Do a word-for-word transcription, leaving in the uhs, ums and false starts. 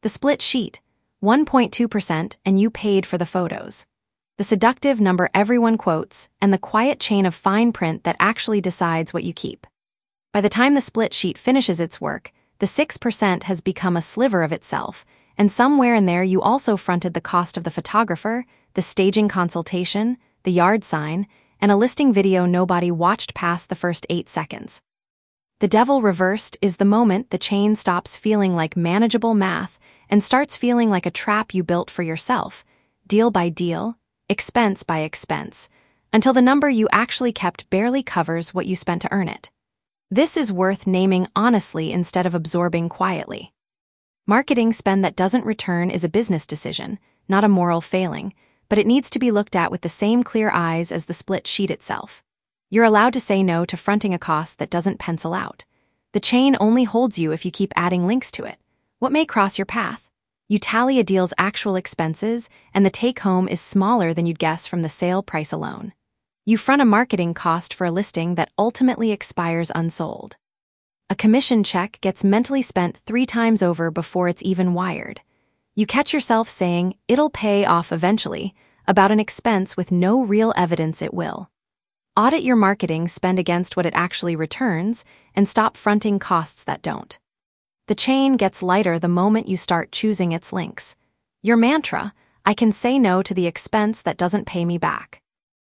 The split sheet, one point two percent, and you paid for the photos. The seductive number everyone quotes, and the quiet chain of fine print that actually decides what you keep. By the time the split sheet finishes its work, the six percent has become a sliver of itself, and somewhere in there you also fronted the cost of the photographer, the staging consultation, the yard sign, and a listing video nobody watched past the first eight seconds. The devil reversed is the moment the chain stops feeling like manageable math and starts feeling like a trap you built for yourself, deal by deal, expense by expense, until the number you actually kept barely covers what you spent to earn it. This is worth naming honestly instead of absorbing quietly. Marketing spend that doesn't return is a business decision, not a moral failing, but it needs to be looked at with the same clear eyes as the split sheet itself. You're allowed to say no to fronting a cost that doesn't pencil out. The chain only holds you if you keep adding links to it. What may cross your path? You tally a deal's actual expenses, and the take-home is smaller than you'd guess from the sale price alone. You front a marketing cost for a listing that ultimately expires unsold. A commission check gets mentally spent three times over before it's even wired. You catch yourself saying, "It'll pay off eventually," about an expense with no real evidence it will. Audit your marketing spend against what it actually returns, and stop fronting costs that don't. The chain gets lighter the moment you start choosing its links. Your mantra, "I can say no to the expense that doesn't pay me back,"